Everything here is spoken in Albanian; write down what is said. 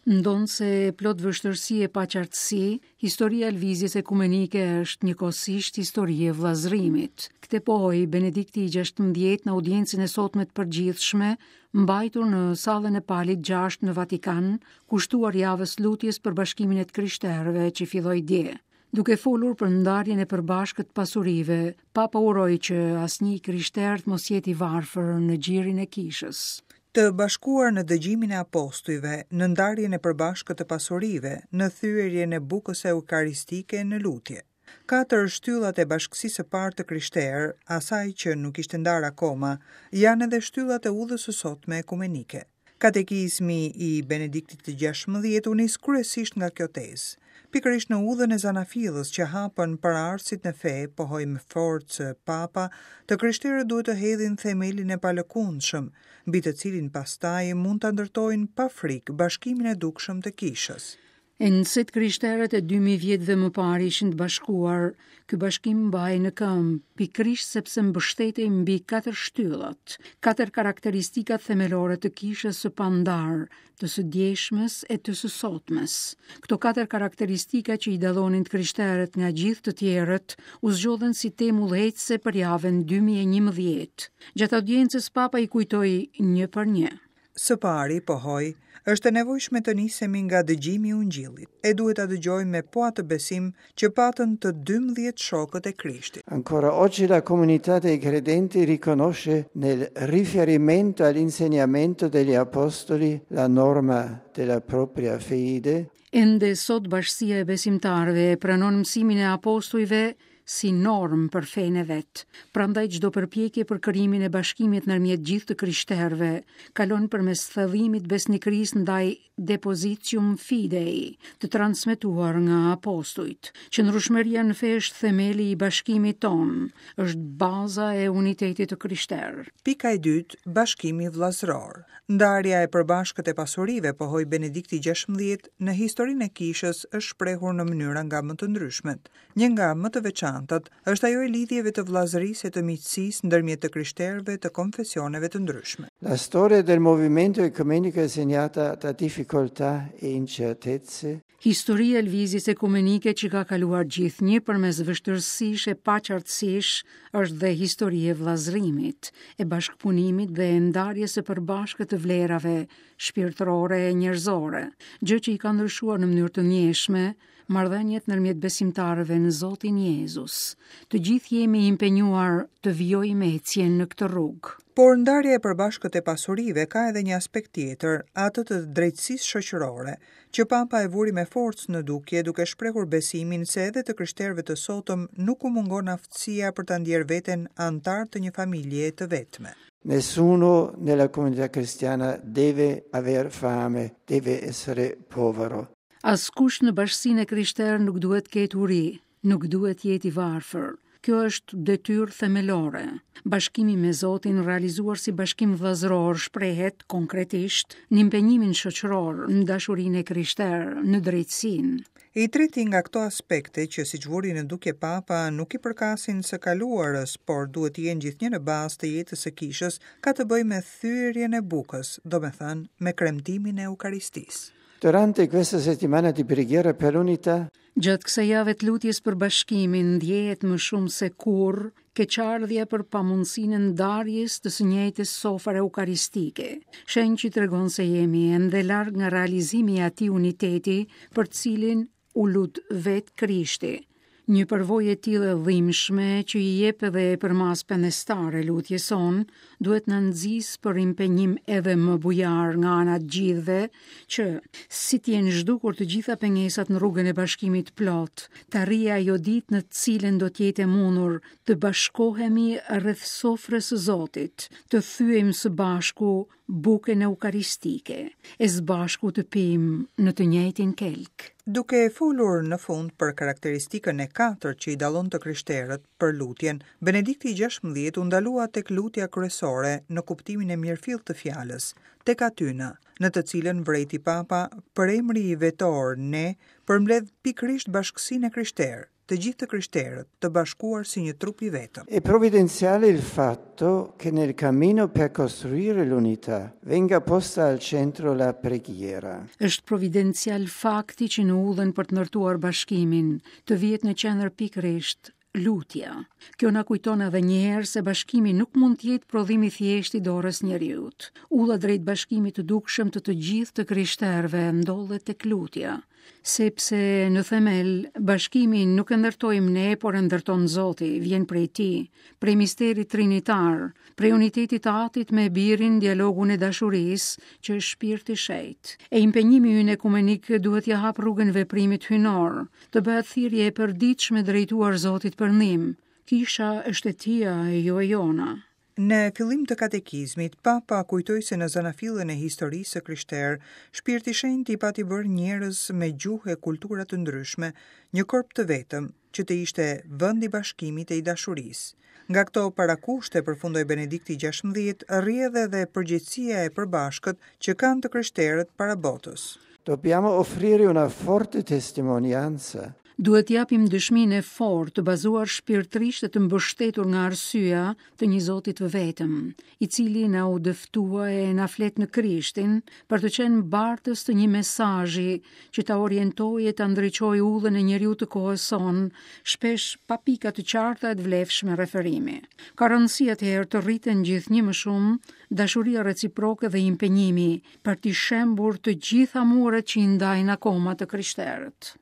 Ndonë se plot vështërsi e paqartësi, historia e lëvizjes ekumenike është njëkohësisht histori e vllazërimit. Këtë pohoj Benedikti XVI në audiencën e sotme të përgjithshme, mbajtur në sallën e Palit 6 në Vatikan, kushtuar javës lutjes për bashkimin e të krishterëve që filloi dje. Duke folur për ndarjen e përbashkët pasurive, Papa uroi që asnjë krishter të mos jetë i varfër në gjirin e kishës. Të bashkuar në dëgjimin e apostujve, në ndarjen e përbashkët të pasurive, në thyerjen e bukës eukaristike në lutje. 4 shtyllat e bashkësisë së parë të krishterë, asaj që nuk ishte ndarë akoma, janë edhe shtyllat e udhës së sotme ekumenike. Katekizmi i Benediktit të 16 u nis kryesisht nga kjo tezë. Pikërisht në udhën e Zanafillës që hapën paraardhësit në fe, pohoi me forcë Papa, të krishterët duhet të hedhin themelin e palëkundshëm, mbi të cilin pastaj mund ta ndërtojnë pa frikë bashkimin e dukshëm të kishës. Enësit krishterët e 2000 vjetëve më parë ishin të bashkuar, ky bashkim mbahej në këmbë, pikërisht sepse mbështetej mbi 4 shtyllat, 4 karakteristikat themelore të kishës së pandarë, të së djeshmes e të së sotmes. Këto 4 karakteristika që i dallonin të krishterët nga gjithë të tjerët, u zgjodhen si temë udhëheqëse për javën 2011. Gjatë audiencës Papa i kujtoi një për një. Së pari, pohoi, është e nevojshme të nisemi nga dëgjimi i Ungjillit. E duhet ta dëgjojmë me po atë besim që patën të 12 shokët e Krishtit. Ancora oggi la comunità dei credenti riconosce nel riferimento all'insegnamento degli apostoli la norma della propria fede. Ende sot bashkësia e besimtarëve e pranon mësimin e apostujve si normë për fenë e vetë. Prandaj çdo përpjekje për krijimin e bashkimit ndërmjet gjithë të krishterëve kalon përmes thellimit besnikërisë ndaj depositium fidei, të transmetuar nga apostujt. Qëndrueshmëria në fe është themeli i bashkimit tonë, është baza e unitetit të krishterë. Pika e dytë, bashkimi vllazëror. Ndarja e përbashkët e pasurive, pohoi Benedikti XVI, në historinë e kishës është shprehur në mënyra nga më të ndryshmet. Një nga më të veçantat është ajo e lidhjeve të vllazërisë e të miqësisë ndërmjet të krishterëve të konfesioneve të ndryshme. La storia del movimento ecumenico è segnata da difficoltà e incertezze. Historia e lëvizjes ekumenike që ka kaluar gjithnjë përmes vështirësish e paqartësish është dhe histori e vllazërimit, e bashkëpunimit dhe e ndarjes së përbashkët të vlerave shpirtërore e njerëzore, gjë që i ka ndryshuar në mënyrë të njëshme marrëdhëniet ndërmjet besimtarëve në Zotin Jezus. Të gjithë jemi impenjuar të vijojmë ecjen në këtë rrugë. Por ndarja e përbashkët e pasurive ka edhe një aspekt tjetër, atë të drejtësisë shoqërore, që Papa e vuri me forcë në dukje duke shprehur besimin se edhe të krishterëve të sotëm nuk u mungon aftësia për ta ndjerë veten antar të një familje të vetme. Nessuno nella comunità cristiana deve aver fame, deve essere povero. Askush në bashkësinë e krishterë nuk duhet ketë uri, nuk duhet jetë i varfër. Kjo është detyrë themelore. Bashkimi me Zotin realizuar si bashkim vllazëror shprehet konkretisht në impenjimin shoqëror, në dashurinë e krishterë, në drejtësinë. I treti nga këto aspekte që siç vuri në dukje Papa nuk i përkasin së kaluarës, por duhet të jenë gjithnjë në bazë të jetës së kishës, ka të bëjë me thyerjen e bukës, domethënë me kremtimin e Eukaristisë. Durante questa settimana di preghiera per l'unità, gjatë kësaj jave të lutjes për bashkimin, ndjehet më shumë se kurrë keqardhja për pamundësinë e ndarjes të së njëjtës sofare eukaristike, shenjë që tregon se jemi ende larg nga realizimi i atij uniteti për të cilin u lut vetë Krishti. Një përvojë e tillë e dhimbshme që i jep edhe përmas pendestare lutjes son, duhet na nxjisë për impenjim edhe më bujar nga ana të gjithëve që, si të jenë zhdukur të gjitha pengesat në rrugën e bashkimit plot, të arrijë ajo ditë në të cilën do të jetë e mundur të bashkohemi rreth sofrës së Zotit, të thyejmë së bashku bukën eukaristike, e së bashku të pijmë në të njëjtin kelk. Duke e folur në fund për karakteristikën e 4 që i dallon të krishterët për lutjen, Benedikti XVI u ndalua tek lutja kryesore në kuptimin e mirëfillt të fjalës, tek atyna, në të cilën vrejti Papa për emri i vetor ne përmbledh pikërisht bashkësinë e krishterë, të gjithë të krishterët të bashkuar si një trup I vetëm. È provvidenziale il fatto che nel cammino per costruire l'unità venga posta al centro la preghiera. Është providencial fakti që në udhën për të ndërtuar bashkimin të vihet në qendër pikërisht lutja. Kjo na kujton edhe një herë se bashkimi nuk mund të jetë prodhim I thjeshtë I dorës njeriut. Udhëa drejt bashkimit të dukshëm të gjithë të krishterëve ndodhet tek lutja, sepse në themel bashkimi nuk e ndërtojmë ne, por e ndërton Zoti, vjen prej Tij, prej misterit trinitar, prej unitetit të Atit me Birin, dialogun e dashurisë që është shpirti I shejt. E impenjimi ynë ekumenik duhet ja hap rrugën veprimit hynor, të bëhet thirrje e përditshme drejtuar Zotit për ndihmë. Kisha është e Tia e jo e jona. Në fillim të katekizmit, Papa kujtoi se në zanafillën e historisë së krishterë, shpirti I shenjtë I pati bërë njerëz me gjuhë e kultura të ndryshme, një korp të vetëm që të ishte vend I bashkimit e I dashurisë. Nga këto parakushte, përfundoi Benedikti XVI, rrjedh edhe përgjegjësia e përbashkët që kanë të krishterët para botës. Dobbiamo offrire una forte testimonianza. Duhet japim dëshminë e fortë të bazuar shpirtërisht e të mbështetur nga arsyeja të një Zoti të vetëm, I cili na u dëftua e na flet në Krishtin për të qenë bartës të një mesazhi që ta orientojë e ta ndriçojë udhën e njeriu të kohës sonë, shpesh pa pika të qarta e të vlefshme referimi. Ka rëndësi atëherë të rriten gjithnjë më shumë dashuria reciproke dhe impenjimi për të shembur të gjitha muret që I ndajnë akoma të krishterët.